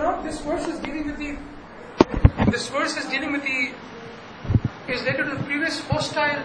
now this verse is dealing with the, is related to the previous hostile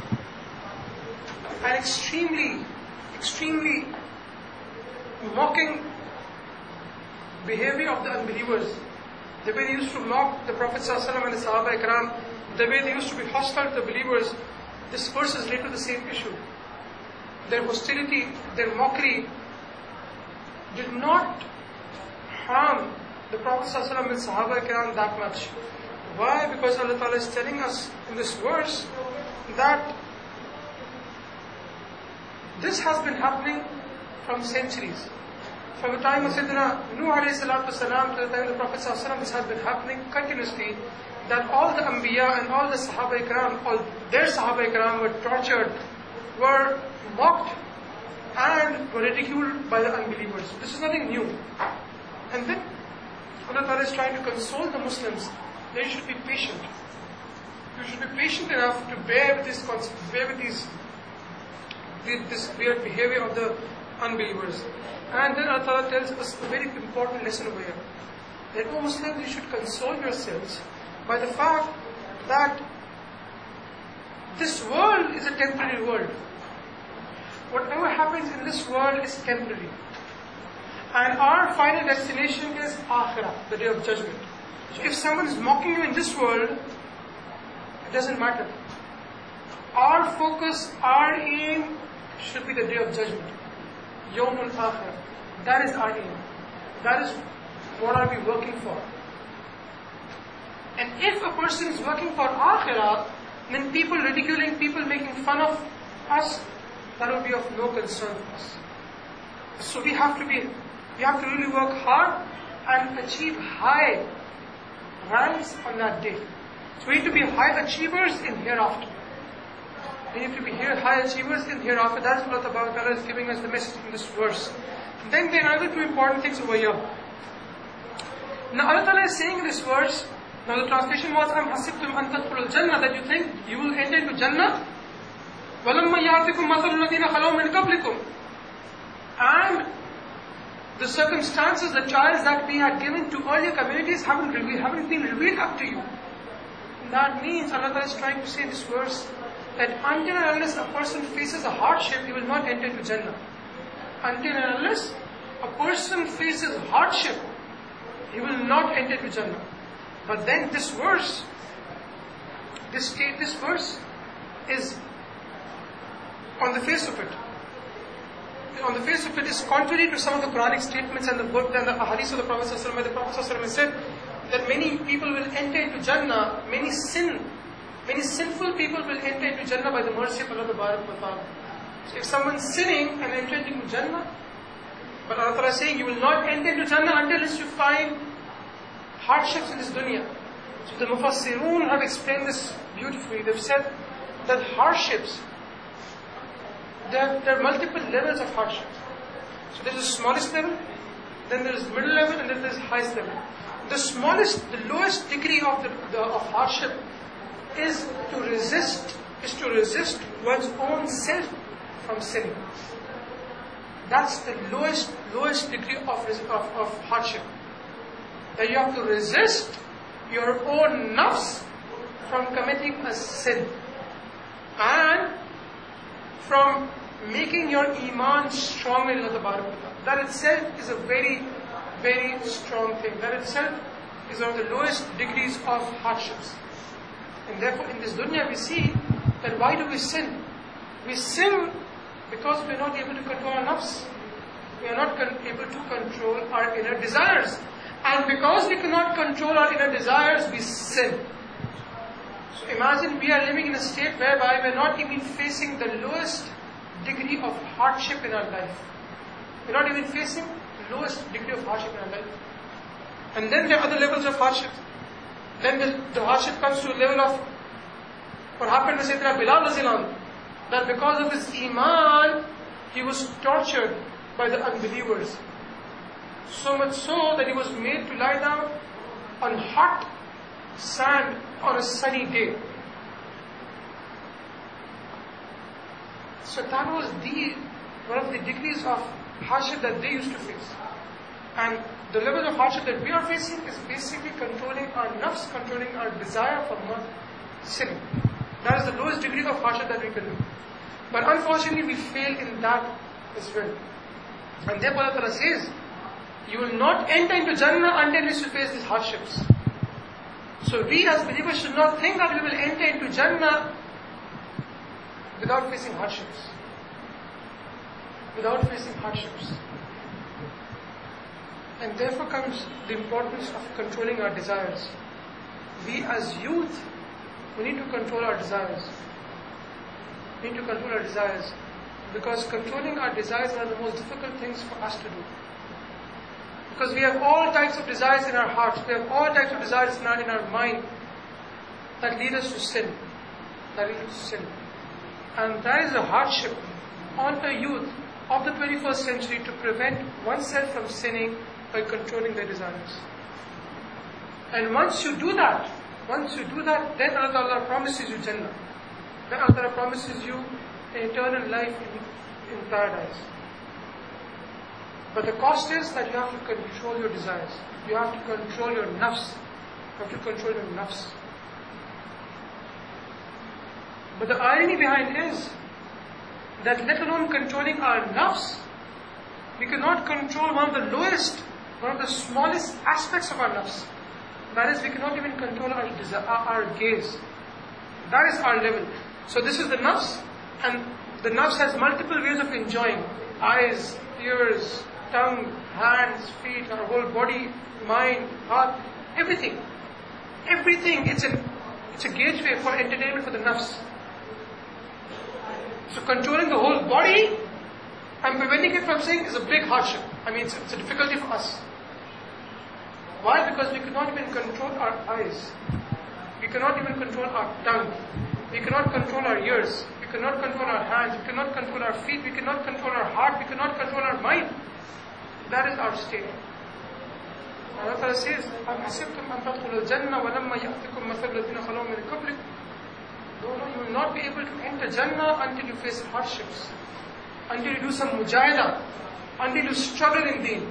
and extremely mocking behavior of the unbelievers. The way they used to mock the Prophet ﷺ and the Sahaba Ikram, the way they used to be hostile to the believers. This verse is related to the same issue. Their hostility, their mockery did not harm the Prophet ﷺ and Sahaba Ikram that much. Why? Because Allah Ta'ala is telling us in this verse that this has been happening from centuries. From the time of Sayyidina Nuh alayhi salatu wasalam to the time of the Prophet ﷺ, this has been happening continuously, that all the Anbiya and all the Sahaba Ikram, all their Sahaba Ikram were tortured, were mocked and were ridiculed by the unbelievers. This is nothing new. And then Allah Ta'ala is trying to console the Muslims that you should be patient. You should be patient enough to bear with this weird behavior of the unbelievers. And then Allah Ta'ala tells us a very important lesson over here. That, O Muslims, you should console yourselves by the fact that this world is a temporary world. Whatever happens in this world is temporary. And our final destination is Akhirah, the Day of Judgment. So if someone is mocking you in this world, it doesn't matter. Our focus, our aim should be the Day of Judgment. Yawmul Akhirah. That is our aim. That is what are we working for. And if a person is working for Akhirah, then people ridiculing, people making fun of us, that will be of no concern for us. So we have to really work hard and achieve high ranks on that day. So we need to be high achievers in hereafter. We need to be high achievers in hereafter. That's what Allah Ta'ala is giving us the message in this verse. Then there are other two important things over here. Now Allah Ta'ala is saying in this verse, now the translation was, Am hasibtum an tadkhulul jannah, that you think you will enter into Jannah. وَلَمَّا يَعْتِكُمْ مَثَلُ الَّذِينَ خَلَوْا مِنْ قَبْلِكُمْ. And the circumstances, the trials that we had given to earlier communities haven't been revealed up to you. And that means Allah Ta'ala is trying to say in this verse that until and unless a person faces a hardship, he will not enter into Jannah. Until and unless a person faces hardship, he will not enter into Jannah. But then this verse is on the face of it. On the face of it is contrary to some of the Quranic statements and the hadith of the Prophet ﷺ, where the Prophet ﷺ said that many people will enter into Jannah, many sinful people will enter into Jannah by the mercy of Allah Ta'ala. So if someone is sinning and entering into Jannah, but Allah Ta'ala is saying you will not enter into Jannah until you find hardships in this dunya. So the Mufassirun have explained this beautifully. They've said that hardships, there are multiple levels of hardships. So there is the smallest level, then there is middle level, and then there is highest level. The lowest degree of hardship is to resist one's own self from sinning. That's the lowest degree of hardship. That you have to resist your own nafs from committing a sin and from making your iman strong in Allah Ta'ala. That itself is a very, very strong thing. That itself is one of the lowest degrees of hardships. And therefore in this dunya we see that why do we sin? We sin because we are not able to control our nafs. We are not able to control our inner desires. And because we cannot control our inner desires, we sin. So imagine we are living in a state whereby we are not even facing the lowest degree of hardship in our life. We are not even facing the lowest degree of hardship in our life. And then there are other levels of hardship. Then the hardship comes to a level of what happened to Sayyidina Bilal Razilan, that because of his iman, he was tortured by the unbelievers. So much so that he was made to lie down on hot sand on a sunny day. So that was one of the degrees of hardship that they used to face. And the level of hardship that we are facing is basically controlling our nafs, controlling our desire for not sinning. That is the lowest degree of hardship that we can do. But unfortunately, we fail in that as well. And therefore Allah Ta'ala says, you will not enter into Jannah until you face these hardships. So we as believers should not think that we will enter into Jannah without facing hardships. Without facing hardships. And therefore comes the importance of controlling our desires. We as youth, we need to control our desires. We need to control our desires. Because controlling our desires are the most difficult things for us to do. Because we have all types of desires in our hearts. We have all types of desires in our mind that lead us to sin. That lead us to sin. And that is a hardship on a youth of the 21st century to prevent oneself from sinning by controlling their desires. And once you do that, then Allah promises you Jannah. Then Allah promises you eternal life in paradise. But the cost is that you have to control your desires. You have to control your nafs. You have to control your nafs. But the irony behind is that let alone controlling our nafs, we cannot control one of the lowest, one of the smallest aspects of our nafs. That is, we cannot even control our gaze. That is our level. So this is the nafs, and the nafs has multiple ways of enjoying. Eyes, ears, tongue, hands, feet, our whole body, mind, heart, everything. Everything, it's a gateway for entertainment for the nafs. So controlling the whole body and preventing it from saying is a big hardship. I mean, it's a difficulty for us. Why? Because we cannot even control our eyes. We cannot even control our tongue. We cannot control our ears. We cannot control our hands. We cannot control our feet. We cannot control our heart. We cannot control our mind. That is our state. Allah Ta'ala says, أَمْ حَسِبْتُمْ أَنْ تَدْخُلُوا الْجَنَّةَ وَلَمَّا يَأْتِكُمْ مَثَلُ الَّذِينَ خَلَوْا مِنْ قَبْلِكُمْ. No, you will not be able to enter Jannah until you face hardships, until you do some mujahidah, until you struggle in deen.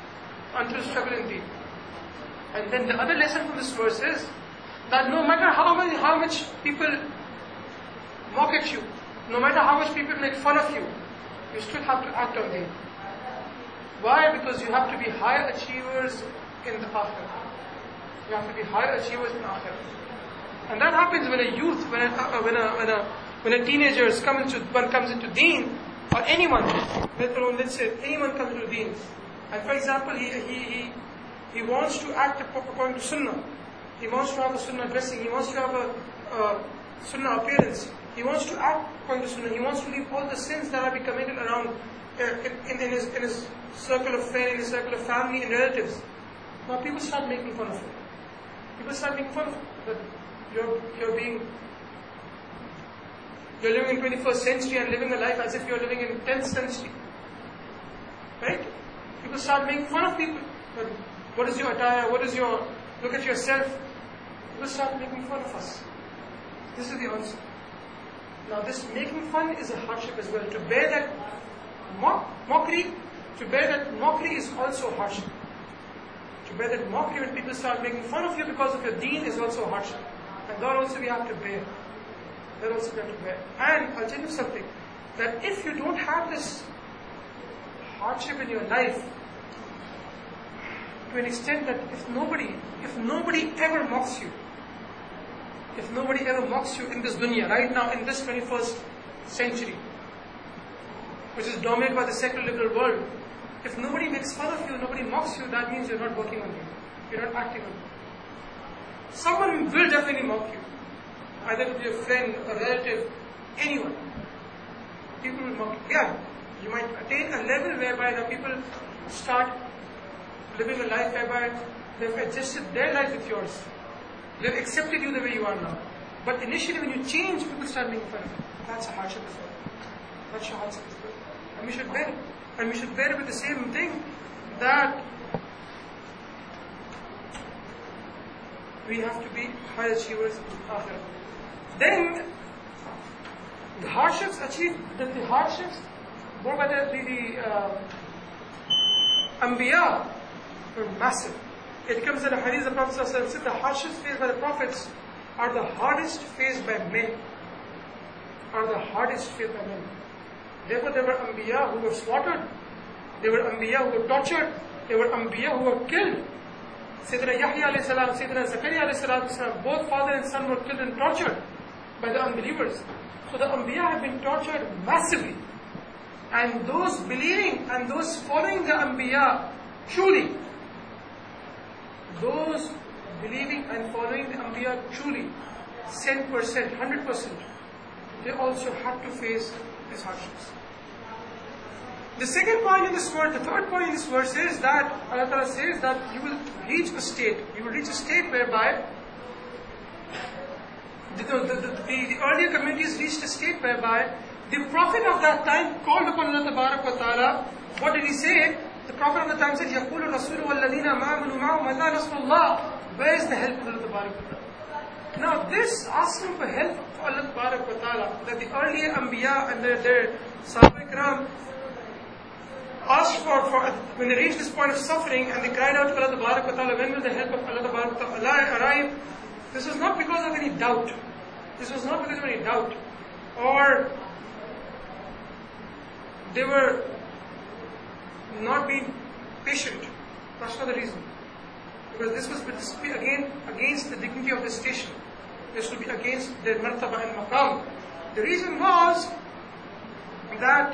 And then the other lesson from this verse is that no matter how much people mock at you, no matter how much people make fun of you, you still have to act on deen. Why? Because you have to be high achievers in the akhirah. You have to be high achievers in akhirah. And that happens when a youth, when a teenager comes into deen, or anyone, let's say anyone comes into deen, and for example he wants to act according to sunnah, he wants to have a sunnah dressing, he wants to have a sunnah appearance, he wants to act according to sunnah, he wants to leave all the sins that have been committed around in his circle of friends, in his circle of family and relatives. Now people start making fun of him. People start making fun of him. That you're living in 21st century and living a life as if you're living in 10th century. Right? People start making fun of people. But what is your attire? Look at yourself. People start making fun of us. This is the answer. Now this making fun is a hardship as well. To bear that mockery is also a hardship. To bear that mockery when people start making fun of you because of your deen is also a hardship. And that also we have to bear. And I'll tell you something, that if you don't have this hardship in your life, to an extent that if nobody ever mocks you, in this dunya, right now in this 21st century, which is dominated by the secular liberal world, if nobody makes fun of you, nobody mocks you, that means you're not working on you. You're not acting on you. Someone will definitely mock you. Either it will be a friend, a relative, anyone. People will mock you. Yeah, you might attain a level whereby the people start living a life whereby they've adjusted their life with yours. They've accepted you the way you are now. But initially when you change, people start making fun of you. That's a hardship as well. And we should bear it. And we should bear it with the same thing, that we have to be high achievers in akhirah. Then the hardships brought by the Anbiya, were massive. It comes in a hadith, the Prophet said the hardships faced by the prophets are the hardest faced by men. Are the hardest faced by men. Therefore there were Anbiya who were slaughtered. There were Anbiya who were tortured. There were Anbiya who were killed. Sayyidina Yahya alayhi salam, Sayyidina Zakaria alayhi salam, both father and son were killed and tortured by the unbelievers. So the Anbiya have been tortured massively. And those believing and those following the Anbiya, truly, those believing and following the Anbiya truly, 10%, 100%, they also had to face these hardships. The second point in this verse, the third point in this verse is that Allah Ta'ala says that you will reach a state whereby the earlier communities reached a state whereby the Prophet of that time called upon Allah Ta'ala. What did he say? The Prophet of the time said, يَقُولُ الرَّسُولُ وَالَّذِينَ مَآمَنُوا مَعَهُ مَتَى نَصْرُ اللَّهِ. Where is the help of Allah Ta'ala? Now this asking for help of Allah Ta'ala, that the earlier Anbiya and their Sahaba Ikram asked for when they reached this point of suffering and they cried out to Allah Ta'ala, when will the help of Allah Ta'ala arrive? This was not because of any doubt. This was not because of any doubt. Or they were not being patient. That's not the reason. Because this was to be again against the dignity of the station. This would be against their martaba and maqam. The reason was that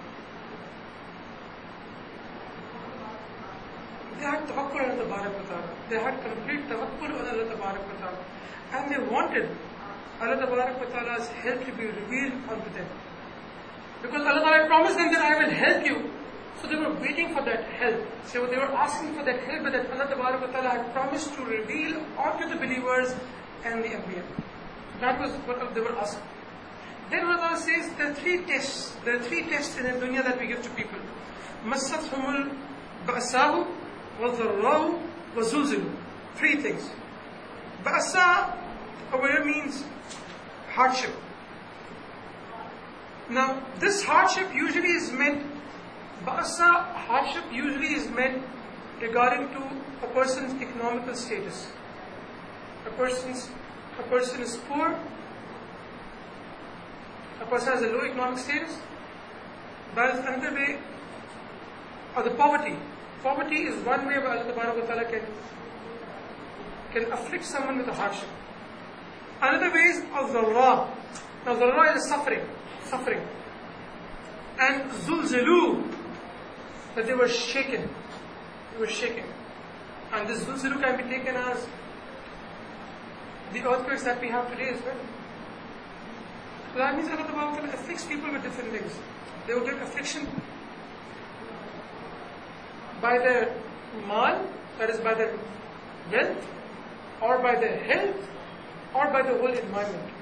they had tawakkul on Allah. They had complete tawakkul on Allah. And they wanted Allah's help to be revealed unto them. Because Allah promised them that I will help you. So they were waiting for that help. So they were asking for that help that Allah had promised to reveal unto the believers and the Anbiya. That was what they were asking. Then Allah says there are three tests. There are three tests in the dunya that we give to people. Massathumul ba'asahu wa dharrahu wa zulzilu. Three things. Ba'asa, where means hardship. Now, this hardship usually is meant, Ba'asa, hardship usually is meant regarding to a person's economical status. A person is poor, a person has a low economic status. That is another way, or the poverty. Poverty is one way where Allah Ta'ala can afflict someone with a hardship. Another way is al-dharra. Now dharra is suffering. And zulzilu, that they were shaken. And this zulzilu can be taken as the earthquakes that we have today as well. So that means Allah Ta'ala afflicts people with different things. They will get affliction by their mal, that is by their wealth, or by their health, or by the whole environment.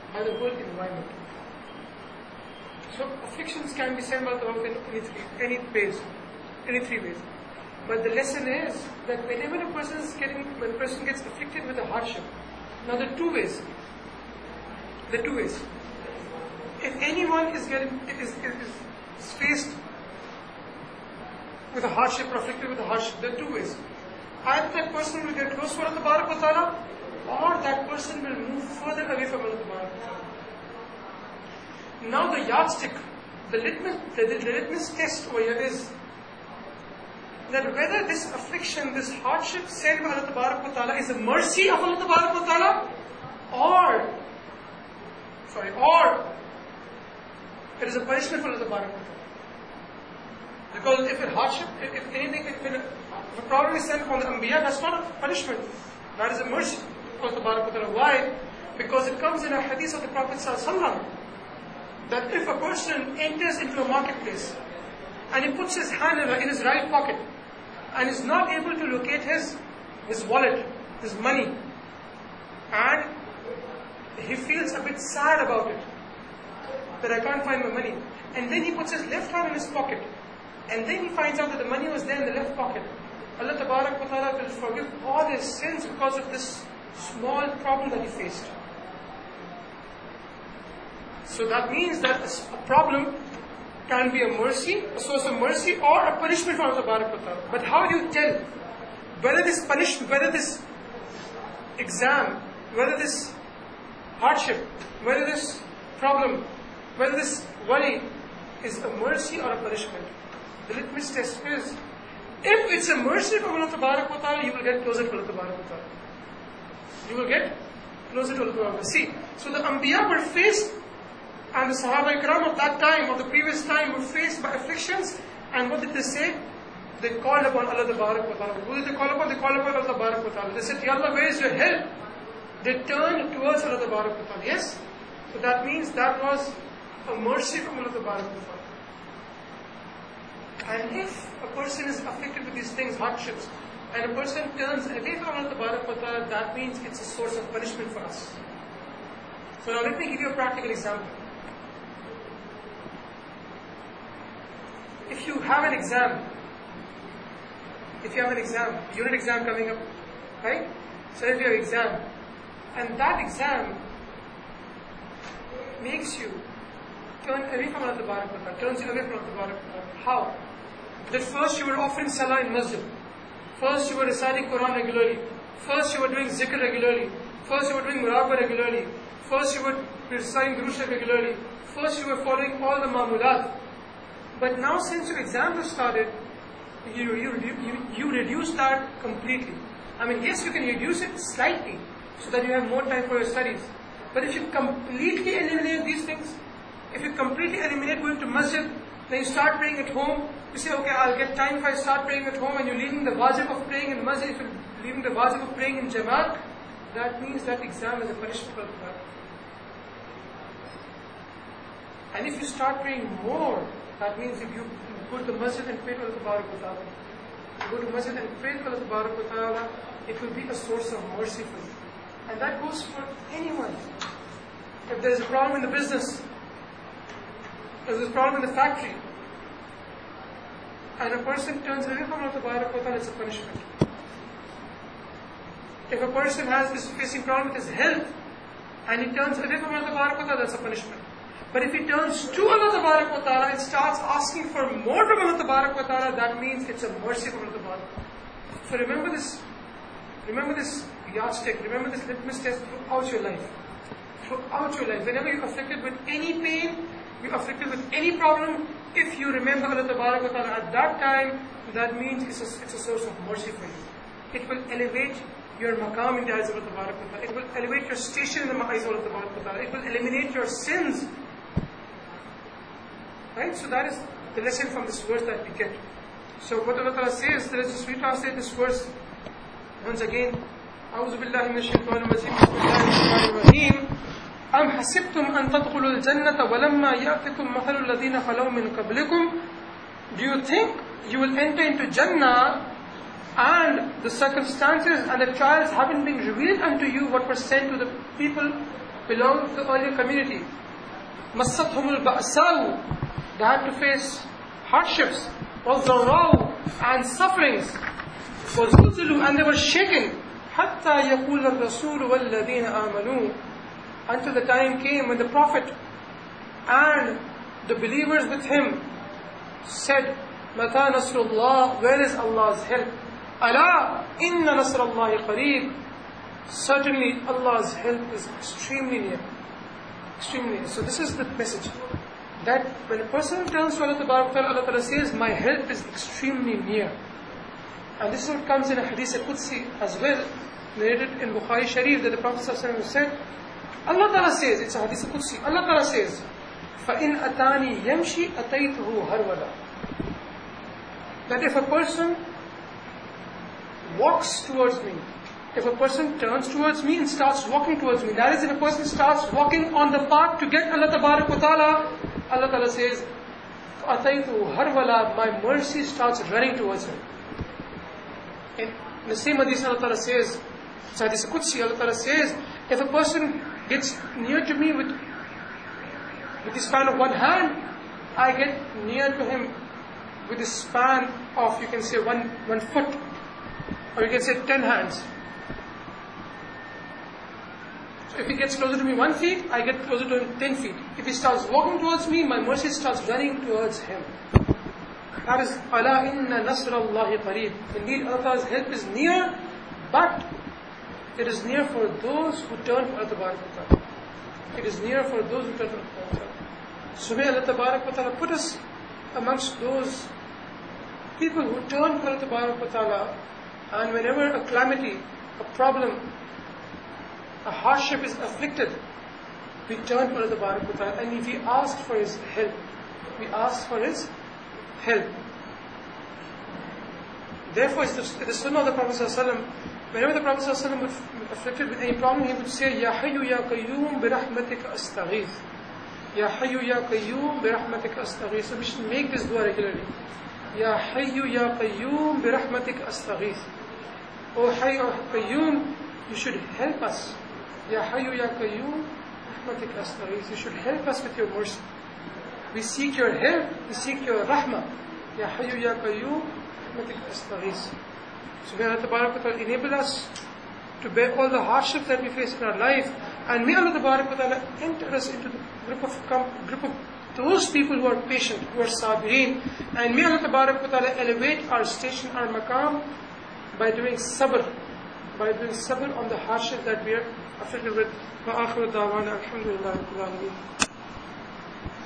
So afflictions can be sent out in any three ways. But the lesson is that whenever when a person gets afflicted with a hardship, now there are two ways. If anyone is faced with a hardship or afflicted with a hardship, there are two ways. Either that person will get close to Allah Ta'ala, or that person will move further away from Allah Ta'ala. Now the yardstick, the litmus test over here is that whether this affliction, this hardship sent by Allah Ta'ala is a mercy of Allah Ta'ala, or it is a punishment for Allah Ta'ala. Because if a problem is sent from the Anbiya, that's not a punishment. That is a mercy of Allah Ta'ala. Why? Because it comes in a hadith of the Prophet ﷺ that if a person enters into a marketplace and he puts his hand in his right pocket and is not able to locate his wallet, his money, and he feels a bit sad about it, that I can't find my money, and then he puts his left hand in his pocket, and then he finds out that the money was there in the left pocket, Allah Ta'ala will forgive all his sins because of this small problem that he faced. So that means that a problem can be a mercy, a source of mercy, or a punishment from Allah Ta'ala. But how do you tell whether this punishment, whether this exam, whether this hardship, whether this problem, whether this worry is a mercy or a punishment. The litmus test is, if it's a mercy from Allah Tabarak wa Ta'ala, you will get closer to Allah Tabarak wa Ta'ala. You will get closer to Allah Tabarak wa Ta'ala. See, so the Anbiya were faced, and the Sahaba Ikram of that time, of the previous time, were faced by afflictions, and what did they say? They called upon Allah Tabarak wa Ta'ala. Who did they call upon? They called upon Allah Tabarak wa Ta'ala. They said, Ya Allah, where is your help? They turned towards Allah Tabarak wa Ta'ala. Yes? So that means that was a mercy from Allah Tabarak wa Ta'ala. And if a person is afflicted with these things, hardships, and a person turns away from Allah Tabarak wa Ta'ala, that means it's a source of punishment for us. So now let me give you a practical example. If you have an exam, unit exam coming up, right? So if you have an exam, and that exam makes you turn away from Allah Tabarak wa Ta'ala, turns you away from Allah Tabarak wa Ta'ala. How? That first you were offering salah in masjid. First you were reciting Quran regularly. First you were doing zikr regularly. First you were doing muraqabah regularly. First you were reciting Durood regularly. First you were following all the ma'mulat. But now since your exams have started, you reduce that completely. I mean, yes, you can reduce it slightly so that you have more time for your studies. But if you completely eliminate these things, if you completely eliminate going to masjid, then you start praying at home, you say, okay, I'll get time if I start praying at home, and you're leaving the wajib of praying in masjid, if you're leaving the wajib of praying in jamaat, that means that exam is a punishment for Allah. And if you start praying more, that means if you go to the masjid and pray to Allah Tabarak wa Ta'ala, you go to masjid and pray to Allah Tabarak wa Ta'ala, it will be a source of mercy for you. And that goes for anyone. If there is a problem in the business, if there is a problem in the factory, and a person turns away from Allah Tabarak wa Ta'ala, it's a punishment. If a person is facing problem with his health, and he turns away from Allah Tabarak wa Ta'ala, that's a punishment. But if he turns to Allah Tabarak wa Ta'ala and starts asking for more from Allah Tabarak wa Ta'ala, that means it's a mercy from Allah Tabarak wa Ta'ala. So remember this yardstick, remember this litmus test throughout your life. Throughout your life. Whenever you're afflicted with any pain, you're afflicted with any problem, if you remember Allah Tabarak wa Ta'ala at that time, that means it's a source of mercy for you. It will elevate your maqam in the eyes of Allah Tabarak wa Ta'ala. It will elevate your station in the eyes of Allah Tabarak wa Ta'ala. It will eliminate your sins. Right? So that is the lesson from this verse that we get. So what Allah Ta'ala says, let us just retranslate this verse once again. أعوذ بالله من الشيطان الرجيم بسم الله الرحمن الرحيم أم حسبتم أن تدخلوا الجنة ولما يأتكم مثل الذين خلوا من قبلكم. Do you think you will enter into Jannah and the circumstances and the trials haven't been revealed unto you what were sent to the people belonging to the earlier community? مَسَّتْهُمُ الْبَأْسَاءُ. They had to face hardships, وَالضَّرَّاءُ, and sufferings, وَزُلْزِلُوا, and they were shaken, حَتَّى يَقُولَ الرَّسُولُ وَالَّذِينَ آمَنُوا, until the time came when the Prophet and the believers with him said, مَتَى نَصْرُ اللَّهِ, where is Allah's help? أَلَا إِنَّ نَصْرَ اللَّهِ قَرِيبٌ, certainly Allah's help is extremely near. Extremely near. So this is the message. That when a person turns to Allah Ta'ala says, my help is extremely near. And this is what comes in a hadith Qudsi as well, narrated in Bukhari Sharif, that the Prophet ﷺ said, Allah Ta'ala says, it's a hadith Qudsi, Allah Ta'ala says, فَإِنْ أَتَانِي يَمْشِي أَتَيْتُهُ هَرْوَلًا. That if a person walks towards me, if a person turns towards me and starts walking towards me, that is, if a person starts walking on the path to get Allah Tabarak wa Ta'ala, Allah Ta'ala says, أَتَيْتُهُ هَرْوَلًا, my mercy starts running towards him. In the same hadith, Allah Ta'ala says, it's hadith Qudsi, Allah Ta'ala says, if a person gets near to me with the span of one hand, I get near to him with the span of, you can say, one foot, or you can say 10 hands. So if he gets closer to me 1 feet, I get closer to him 10 feet. If he starts walking towards me, my mercy starts running towards him. That is, Ala inna nasrallahi qareeb. Indeed, Allah's help is near, but it is near for those who turn to Allah Tabarak wa Ta'ala. It is near for those who turn to Allah Tabarak wa Ta'ala. So may Allah Tabarak wa Ta'ala put us amongst those people who turn to Allah Tabarak wa Ta'ala, and whenever a calamity, a problem, a hardship is afflicted, we turn to Allah Tabarak wa Ta'ala and we ask for His help. We ask for His help. Therefore, it's the sunnah of the Prophet ﷺ, whenever the Prophet ﷺ would afflicted with any problem, he would say, Ya Hayyu Ya Qayyum bi rahmatika astaghith. Ya Hayyu Ya Qayyum bi rahmatika astaghith. So we should make this dua regularly. Ya Hayyu Ya Qayyum bi rahmatika astaghith. O Hayyu Ya Qayyum, you should help us. Ya Hayyu Ya Qayyum bi rahmatika astaghith. You should help us with your mercy. We seek your help, we seek your rahmah. Ya Hayyu Ya Qayyum bi rahmatika astaghith. So may Allah Tabarak wa Ta'ala enable us to bear all the hardships that we face in our life, and may Allah Tabarak wa Ta'ala enter us into the group of those people who are patient, who are sabireen, and may Allah Tabarak wa Ta'ala elevate our station, our maqam, by doing sabr on the hardship that we are afflicted with. Wa akhiru da'wana alhamdulillah rabbil alamin.